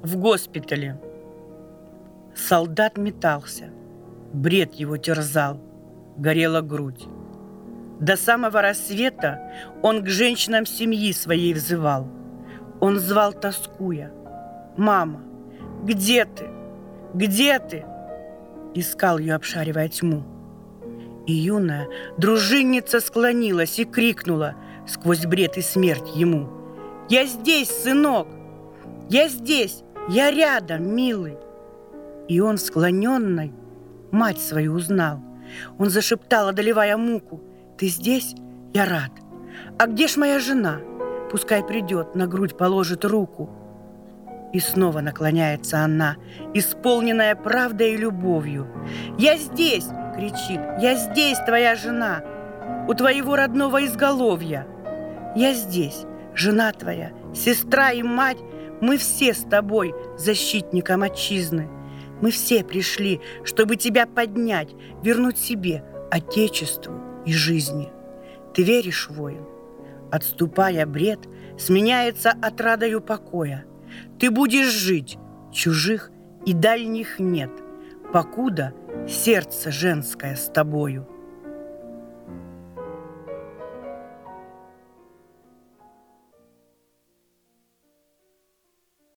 В госпитале. Солдат метался, бред его терзал, горела грудь. До самого рассвета он к женщинам семьи своей взывал. Он звал, тоскуя: «Мама, где ты? Где ты?» Искал ее, обшаривая тьму. И юная дружинница склонилась и крикнула сквозь бред и смерть ему: «Я здесь, сынок! Я здесь! Я рядом, милый!» И он, склоненный, мать свою узнал. Он зашептал, одолевая муку: «Ты здесь? Я рад. А где ж моя жена? Пускай придет, на грудь положит руку». И снова наклоняется она, исполненная правдой и любовью. «Я здесь!» — кричит. «Я здесь, твоя жена, у твоего родного изголовья. Я здесь, жена твоя, сестра и мать. Мы все с тобой, защитником отчизны. Мы все пришли, чтобы тебя поднять, вернуть себе, отечеству и жизни. Ты веришь, воин?» Отступая, бред сменяется отрадою покоя. Ты будешь жить, чужих и дальних нет, покуда сердце женское с тобою.